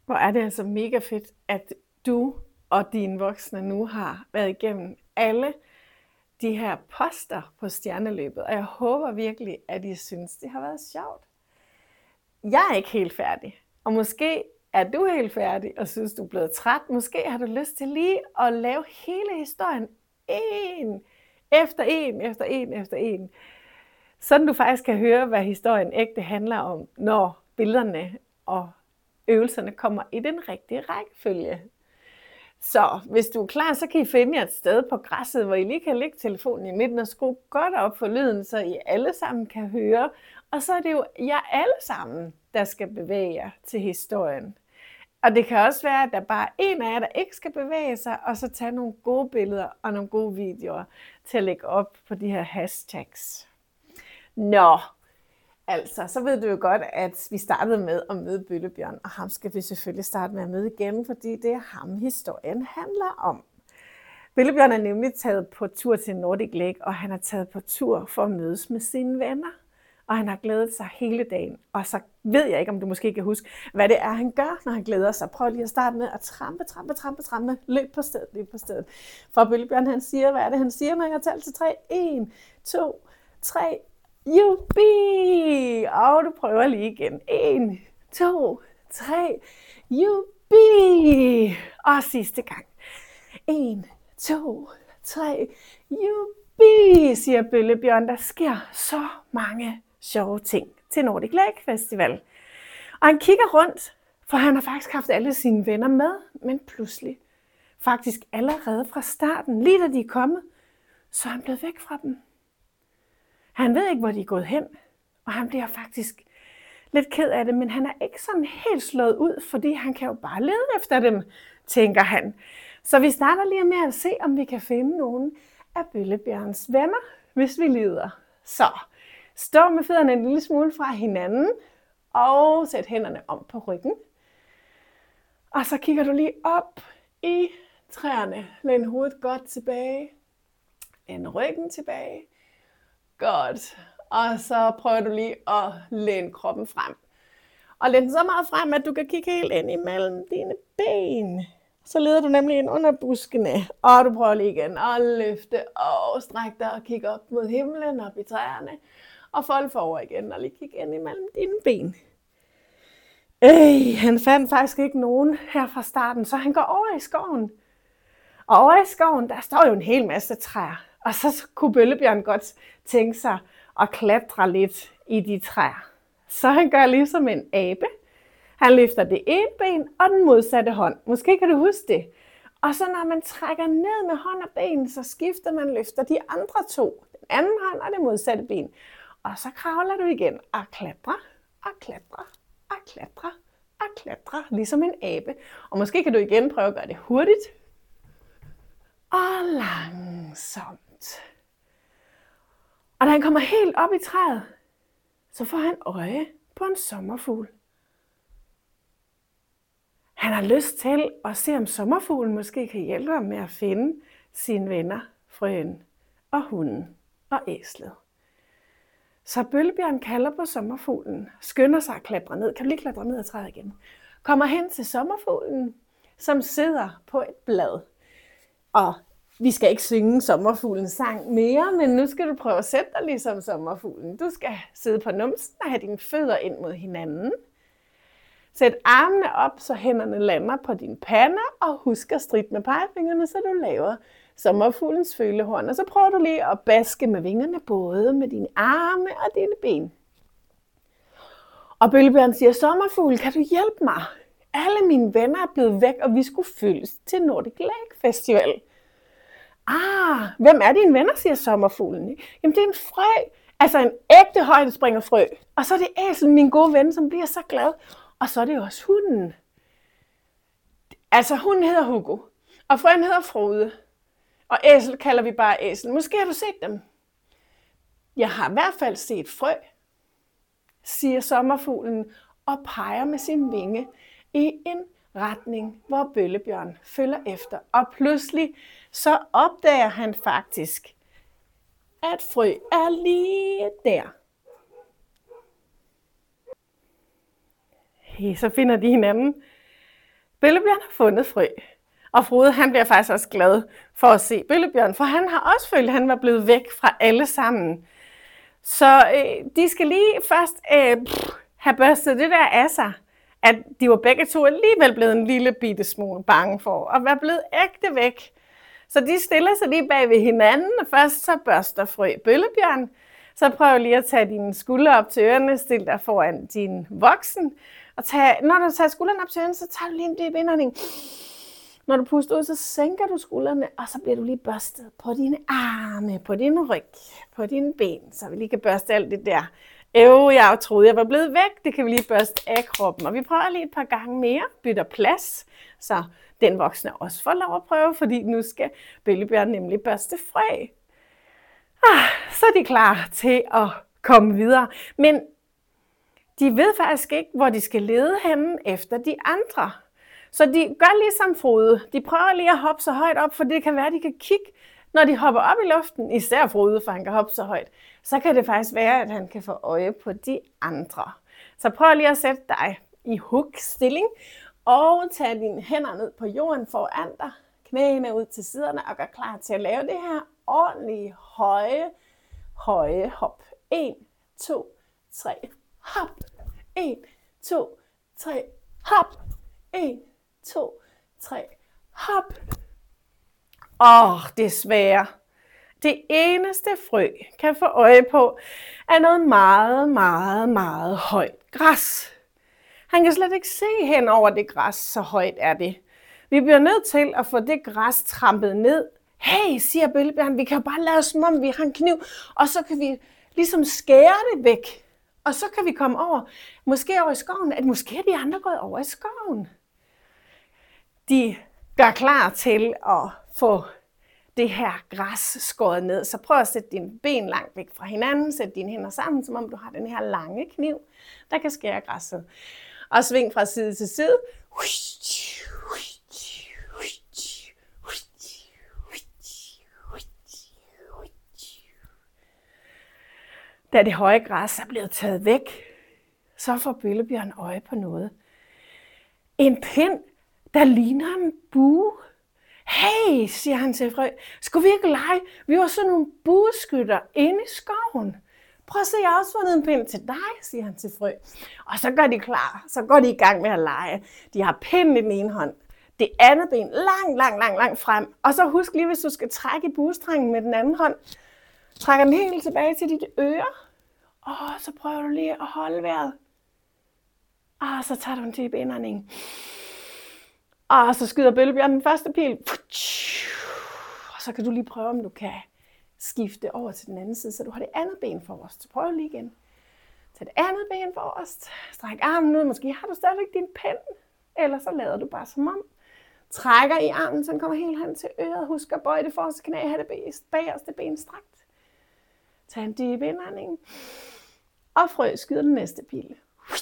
Hvor er det altså mega fedt, at du og dine voksne nu har været igennem alle de her poster på stjerneløbet, og jeg håber virkelig, at I synes, det har været sjovt. Jeg er ikke helt færdig, og måske er du helt færdig og synes, du er blevet træt. Måske har du lyst til lige at lave hele historien en efter en, sådan du faktisk kan høre, hvad historien ægte handler om, når billederne og øvelserne kommer i den rigtige rækkefølge. Så hvis du er klar, så kan I finde jer et sted på græsset, hvor I lige kan lægge telefonen i midten og skrue godt op for lyden, så I alle sammen kan høre. Og så er det jo jer alle sammen, der skal bevæge jer til historien. Og det kan også være, at der bare er en af jer, der ikke skal bevæge sig, og så tage nogle gode billeder og nogle gode videoer til at lægge op på de her hashtags. Nå, altså, så ved du jo godt, at vi startede med at møde Bøllebjørn, og ham skal vi selvfølgelig starte med at møde igen, fordi det er ham, historien handler om. Bøllebjørn er nemlig taget på tur til Nordic Lake, og han er taget på tur for at mødes med sine venner. Og han har glædet sig hele dagen. Og så ved jeg ikke, om du måske kan huske, hvad det er, han gør, når han glæder sig. Prøv lige at starte med at trampe. Løb på stedet. For Bøllebjørn, han siger, hvad er det, han siger, når jeg tæller til 3? 1, 2, 3. Jubi! Og du prøver lige igen. 1, 2, 3. Jubi! Og sidste gang. 1, 2, 3. Jubi! Siger Bøllebjørn. Der sker så mange sjove ting til Nordic Lake Festival. Og han kigger rundt, for han har faktisk haft alle sine venner med, men pludselig, faktisk allerede fra starten, lige da de er kommet, så er han blevet væk fra dem. Han ved ikke, hvor de er gået hen, og han bliver faktisk lidt ked af det, men han er ikke sådan helt slået ud, fordi han kan jo bare lede efter dem, tænker han. Så vi starter lige med at se, om vi kan finde nogle af Bøllebjørns venner, hvis vi leder. Så stå med fødderne en lille smule fra hinanden, og sæt hænderne om på ryggen. Og så kigger du lige op i træerne. Læn hovedet godt tilbage. Læn ryggen tilbage. Godt. Og så prøver du lige at læne kroppen frem. Og læn den så meget frem, at du kan kigge helt ind imellem dine ben. Så leder du nemlig ind under buskene. Og du prøver lige igen at løfte og strække dig og kigge op mod himlen, op i træerne. Og fold forover igen og lige kigge ind imellem dine ben. Han fandt faktisk ikke nogen her fra starten, så han går over i skoven. Og over i skoven, der står jo en hel masse træer. Og så kunne Bøllebjørn godt tænke sig at klatre lidt i de træer. Så han gør ligesom en abe. Han løfter det ene ben og den modsatte hånd. Måske kan du huske det. Og så når man trækker ned med hånd og ben, så skifter man løfter de andre to. Den anden hånd og det modsatte ben. Og så kravler du igen og klatrer, ligesom en abe. Og måske kan du igen prøve at gøre det hurtigt og langsomt. Og da han kommer helt op i træet, så får han øje på en sommerfugl. Han har lyst til at se, om sommerfuglen måske kan hjælpe ham med at finde sine venner, frøen og hunden og æslet. Så Bøllebjørn kalder på sommerfuglen, skynder sig at klatre ned. Kan du lige klatre ned ad træet igen? Kommer hen til sommerfuglen, som sidder på et blad. Og vi skal ikke synge sommerfuglens sang mere, men nu skal du prøve at sætte dig ligesom sommerfuglen. Du skal sidde på numsen og have dine fødder ind mod hinanden. Sæt armene op, så hænderne lander på dine pander, og husk at stritte med pegefingrene, så du laver sommerfuglens følehorn. Og så prøver du lige at baske med vingerne, både med dine arme og dine ben. Og Bøllebjørn siger, sommerfugl, kan du hjælpe mig? Alle mine venner er blevet væk, og vi skulle følges til Nordic Lake Festival. Hvem er dine venner, siger sommerfuglen. Jamen det er en frø, altså en ægte højdespringerfrø. Og så er det æsel, min gode ven, som bliver så glad. Og så er det også hunden. Altså hunden hedder Hugo, og frøen hedder Frode. Og æsel kalder vi bare æsel. Måske har du set dem. Jeg har i hvert fald set frø, siger sommerfuglen og peger med sin vinge i en retning, hvor Bøllebjørn følger efter. Og pludselig så opdager han faktisk, at frø er lige der. Så finder de hinanden. Bøllebjørn har fundet frø. Og Frode, han bliver faktisk også glad for at se Bøllebjørn, for han har også følt, at han var blevet væk fra alle sammen. Så de skal lige først have børstet det der af sig, at de var begge to alligevel blevet en lille bitte smule bange for at være blevet ægte væk. Så de stiller sig lige bag ved hinanden, og først så børster Frø Bøllebjørn. Så prøv lige at tage dine skuldre op til ørerne, stil dig foran din voksen. Og når du tager skuldrene op til ørerne, så tager du lige en dyb indånding. Når du puster ud, så sænker du skuldrene, og så bliver du lige børstet på dine arme, på din ryg, på dine ben, så vi lige kan børste alt det der. Jeg troede, jeg var blevet væk. Det kan vi lige børste af kroppen. Og vi prøver lige et par gange mere, bytter plads, så den voksne også får lov at prøve, fordi nu skal Bøllebjørn nemlig børste Frø. Så er de klar til at komme videre. Men de ved faktisk ikke, hvor de skal lede henne efter de andre. Så de gør ligesom Frode. De prøver lige at hoppe så højt op, for det kan være, at de kan kigge, når de hopper op i luften. Især Frode, for han kan hoppe så højt. Så kan det faktisk være, at han kan få øje på de andre. Så prøv lige at sætte dig i hookstilling og tage dine hænder ned på jorden foran dig. Knæene ud til siderne og gør klar til at lave det her ordentlige høje hop. 1, 2, 3, hop. 1, 2, 3, hop. 1, 2, 3, hop. Desværre. Det eneste Frø kan få øje på er noget meget, meget, meget højt græs. Han kan slet ikke se hen over det græs, så højt er det. Vi bliver nødt til at få det græs trampet ned. Hey, siger Bøllebjørn, vi kan jo bare lade som om vi har en kniv, og så kan vi ligesom skære det væk. Og så kan vi komme over, måske over i skoven, at måske er de andre gået over i skoven. De gør klar til at få det her græs skåret ned. Så prøv at sætte dine ben langt væk fra hinanden. Sæt dine hænder sammen, som om du har den her lange kniv, der kan skære græsset. Og sving fra side til side. Da det høje græs er blevet taget væk, så får Bøllebjørn øje på noget. En pind, der ligner en bue. Hey, siger han til Frø, skulle vi ikke lege? Vi var sådan nogle bueskytter inde i skoven. Prøv at se, jeg har også fundet en pind til dig, siger han til Frø. Og så gør de klar, så går de i gang med at lege. De har pinden i den ene hånd, det andet ben langt frem. Og så husk lige, hvis du skal trække i buestrengen med den anden hånd, trækker den helt tilbage til dit øre. Og så prøver du lige at holde vejret. Og så tager du en dyb indånding. Og så skyder Bøllebjørn den første pil. Og så kan du lige prøve, om du kan skifte over til den anden side, så du har det andet ben forrest. Så prøv lige igen. Tag det andet ben forrest. Stræk armen ud. Måske har du stadigvæk din pen. Eller så lader du bare som om. Trækker i armen, så den kommer helt hen til øret. Husk at bøje det forreste knæ. Have det bagerste ben strakt. Tag en dyb indånding. Og Frø skyder den næste pil.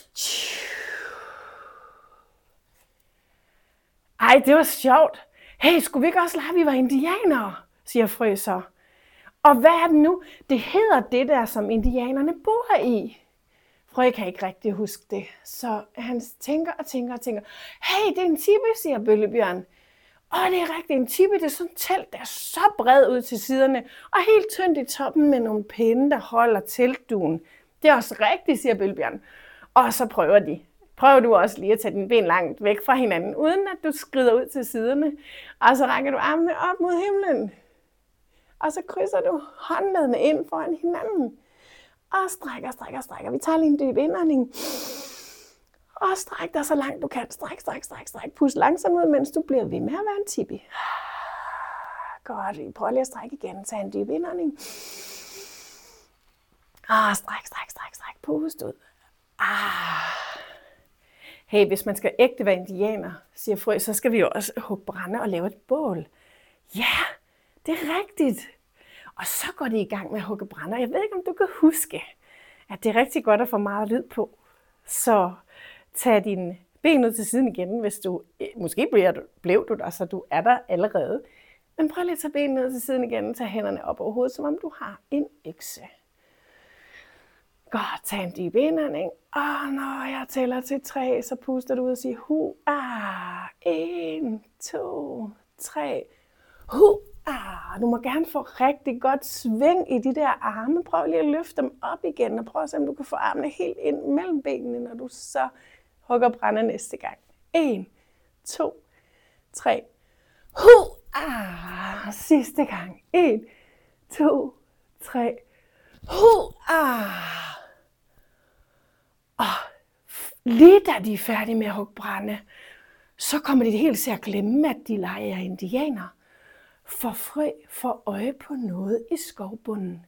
Ej, det var sjovt. Hey, skulle vi ikke også lege, at vi var indianere, siger Frø så. Og hvad er det nu? Det hedder det der, som indianerne bor i. Frø kan ikke rigtig huske det, så han tænker og tænker. Hey, det er en tippe, siger Bøllebjørn. Det er rigtigt, en tippe, det er sådan et telt, der er så bred ud til siderne, og helt tyndt i toppen med nogle pinde, der holder teltduen. Det er også rigtigt, siger Bøllebjørn. Og så prøver de. Prøv du også lige at tage dine ben langt væk fra hinanden, uden at du skrider ud til siderne. Og så rækker du armene op mod himlen. Og så krydser du håndledene ind foran hinanden. Og strækker. Vi tager lige en dyb indånding. Og stræk dig så langt du kan. Stræk. Pust langsomt ud, mens du bliver ved med at være en tipi. Godt, prøv lige at strække igen. Tag en dyb indånding. Stræk. Pust ud. Hey, hvis man skal ægte være indianer, siger Frø, så skal vi jo også hugge brænde og lave et bål. Ja, det er rigtigt. Og så går de i gang med at hugge brænde. Jeg ved ikke, om du kan huske, at det er rigtig godt at få meget lyd på. Så tag dine ben ud til siden igen, hvis du, måske blev du der, så du er der allerede. Men prøv lige at tage benene ud til siden igen, tag hænderne op over hovedet, som om du har en økse. Godt, tag en dyb indånding. Og når jeg tæller til 3, så puster du ud og siger hua. 1, 2, 3. Du må gerne få rigtig godt sving i de der arme. Prøv lige at løfte dem op igen, og prøv at se, om du kan få armene helt ind mellem benene, når du så hugger brænder næste gang. 1, 2, 3. Sidste gang. 1, 2, 3. Lige da de er færdige med at hugge brænde, så kommer de helt til at glemme, at de leger indianer. For Frø får øje på noget i skovbunden.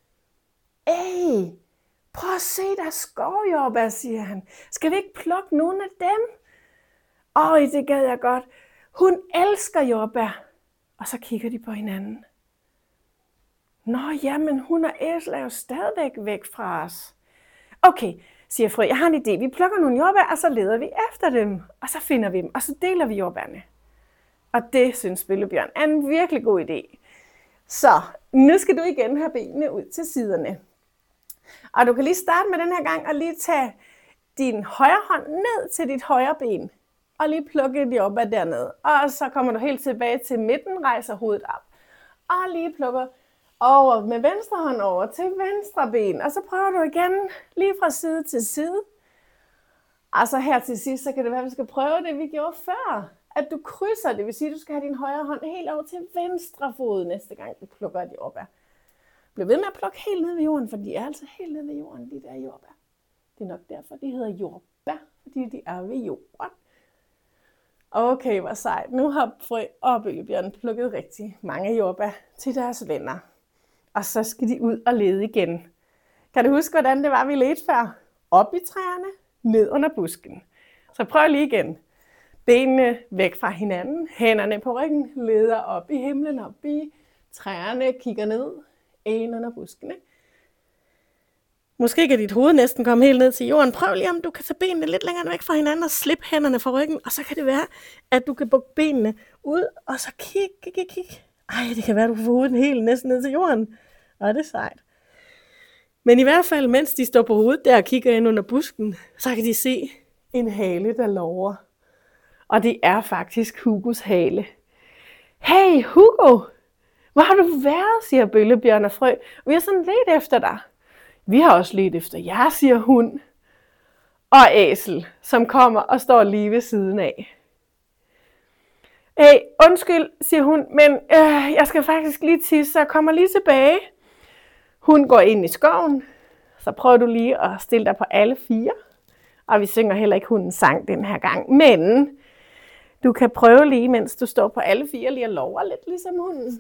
Prøv at se, der er skovjordbær, siger han. Skal vi ikke plukke nogen af dem? Det gad jeg godt. Hun elsker jordbær. Og så kigger de på hinanden. Men hun og Æsel er jo stadigvæk væk fra os. Okay, siger Frø, jeg har en idé. Vi plukker nogle jordbær, og så leder vi efter dem. Og så finder vi dem, og så deler vi jordbærne. Og det synes Bøllebjørn er en virkelig god idé. Så nu skal du igen have benene ud til siderne. Og du kan lige starte med den her gang og lige tage din højre hånd ned til dit højre ben. Og lige plukke et jordbær dernede. Og så kommer du helt tilbage til midten, rejser hovedet op. Og lige plukker over med venstre hånd over til venstre ben. Og så prøver du igen lige fra side til side. Og så her til sidst, så kan det være, at vi skal prøve det, vi gjorde før. At du krydser, det vil sige, at du skal have din højre hånd helt over til venstre fod næste gang, du plukker et jordbær. Bliv ved med at plukke helt ned ved jorden, for de er altså helt ned ved jorden, de der jordbær. Det er nok derfor, de hedder jordbær, fordi de er ved jorden. Okay, hvor sejt. Nu har Frø og Bøllebjørn plukket rigtig mange jordbær til deres venner. Og så skal de ud og lede igen. Kan du huske, hvordan det var, vi ledte før? Op i træerne, ned under busken. Så prøv lige igen. Benene væk fra hinanden, hænderne på ryggen, leder op i himlen, op i træerne, kigger ned, ind under buskene. Måske kan dit hoved næsten komme helt ned til jorden. Prøv lige, om du kan tage benene lidt længere væk fra hinanden og slippe hænderne fra ryggen. Og så kan det være, at du kan bukke benene ud, og så kig. Det kan være, at du kan få hovedet helt næsten ned til jorden. Og det er sejt. Men i hvert fald, mens de står på hovedet der og kigger ind under busken, så kan de se en hale, der lover. Og det er faktisk Hugos hale. Hey Hugo, hvor har du været, siger Bøllebjørn og Frø. Vi har sådan ledt efter dig. Vi har også ledt efter jer, siger hund og Æsel, som kommer og står lige ved siden af. Hey, undskyld, siger hun, men jeg skal faktisk lige tisse, så jeg kommer lige tilbage. Hun går ind i skoven, så prøver du lige at stille dig på alle fire. Og vi synger heller ikke hundens sang den her gang, men du kan prøve lige, mens du står på alle fire, lige at love lidt ligesom hunden.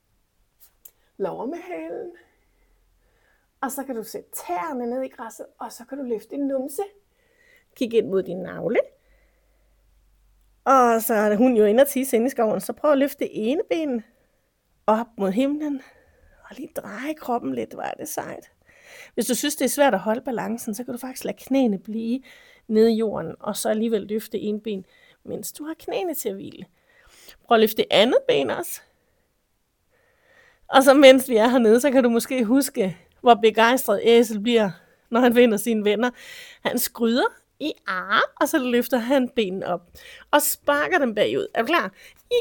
Love med halen. Og så kan du sætte tæerne ned i græsset, og så kan du løfte din numse. Kig ind mod din navle. Og så er hun jo inde og tisse inde i skoven, så prøv at løfte det ene ben op mod himlen. Og lige dreje kroppen lidt, var det sejt. Hvis du synes, det er svært at holde balancen, så kan du faktisk lade knæene blive nede i jorden, og så alligevel løfte en ben, mens du har knæene til at hvile. Prøv at løfte det andet ben også. Og så mens vi er hernede, så kan du måske huske, hvor begejstret Æsel bliver, når han finder sine venner. Han skryder i og så løfter han benene op og sparker dem bagud. Er du klar? I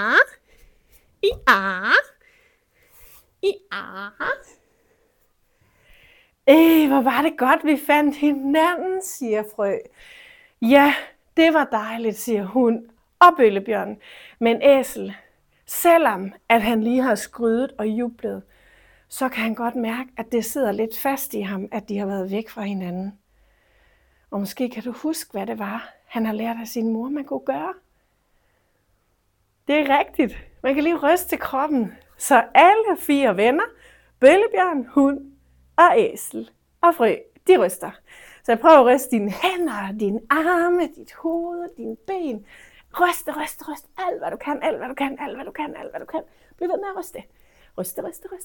hvor var det godt, vi fandt hinanden, siger Frø. Ja, det var dejligt, siger hun og Bøllebjørn. Men Æsel, selvom at han lige har skrydet og jublet, så kan han godt mærke, at det sidder lidt fast i ham, at de har været væk fra hinanden. Og måske kan du huske, hvad det var, han har lært af sin mor, man kunne gøre. Det er rigtigt. Man kan lige ryste til kroppen. Så alle fire venner, Bøllebjørn, hund og Æsel og Frø, de ryster. Så prøv at ryste dine hænder, dine arme, dit hoved, dine ben. Ryste. Alt hvad du kan. Bliv ved med at ryste. Ryste.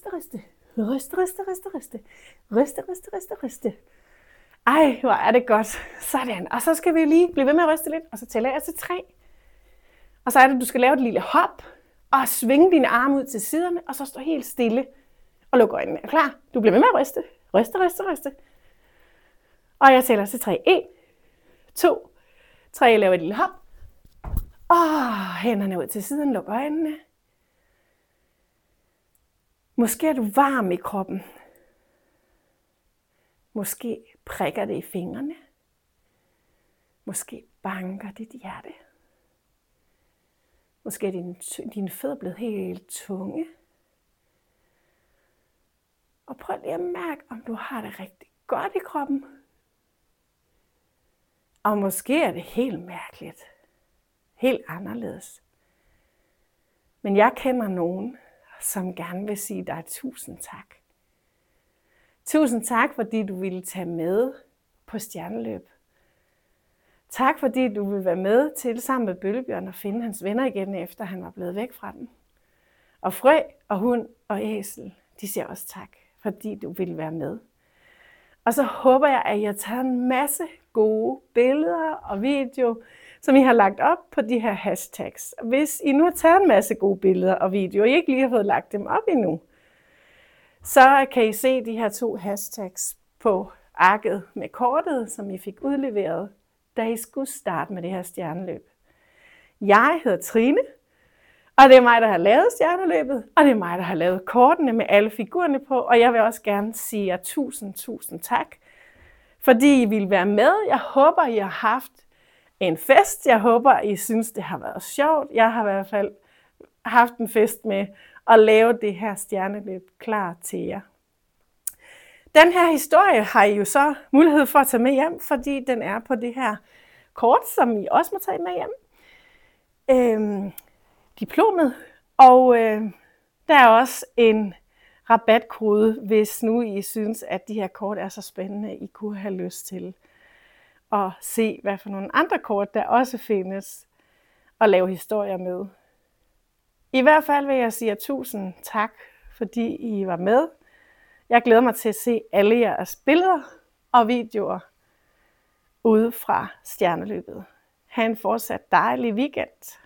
Ej, hvor er det godt. Sådan. Og så skal vi lige blive ved med at ryste lidt, og så tæller jeg til 3. Og så er det, at du skal lave et lille hop, og svinge dine arme ud til siderne, og så stå helt stille og lukke øjnene. Er du klar? Du bliver ved med at ryste. Ryste. Og jeg tæller til 3. 1, 2, 3. Jeg laver et lille hop, Hænderne ud til siden, luk øjnene. Måske er du varm i kroppen. Måske prikker det i fingrene. Måske banker dit hjerte. Måske er dine fødder blevet helt tunge. Og prøv lige at mærke, om du har det rigtig godt i kroppen. Og måske er det helt mærkeligt. Helt anderledes. Men jeg kender nogen, som gerne vil sige dig tusind tak. Tusind tak, fordi du ville tage med på stjerneløb. Tak, fordi du vil være med til sammen med Bøllebjørn at finde hans venner igen, efter han var blevet væk fra dem. Og Frø og hund og æsel, de siger også tak, fordi du vil være med. Og så håber jeg, at I har taget en masse gode billeder og video, som I har lagt op på de her hashtags. Hvis I nu har taget en masse gode billeder og videoer, og I ikke lige har fået lagt dem op endnu, så kan I se de her 2 hashtags på arket med kortet, som I fik udleveret, da I skulle starte med det her stjerneløb. Jeg hedder Trine, og det er mig, der har lavet stjerneløbet, og det er mig, der har lavet kortene med alle figurerne på, og jeg vil også gerne sige jer tusind tak, fordi I vil være med. Jeg håber, I har haft en fest. Jeg håber, I synes, det har været sjovt. Jeg har i hvert fald haft en fest med at lave det her stjerneløb klar til jer. Den her historie har I jo så mulighed for at tage med hjem, fordi den er på det her kort, som I også må tage med hjem. Diplomet, og der er også en rabatkode, hvis nu I synes, at de her kort er så spændende, I kunne have lyst til at se, hvad for nogle andre kort, der også findes, og lave historier med. I hvert fald vil jeg sige tusind tak, fordi I var med. Jeg glæder mig til at se alle jeres billeder og videoer ude fra stjerneløbet. Ha' en fortsat dejlig weekend.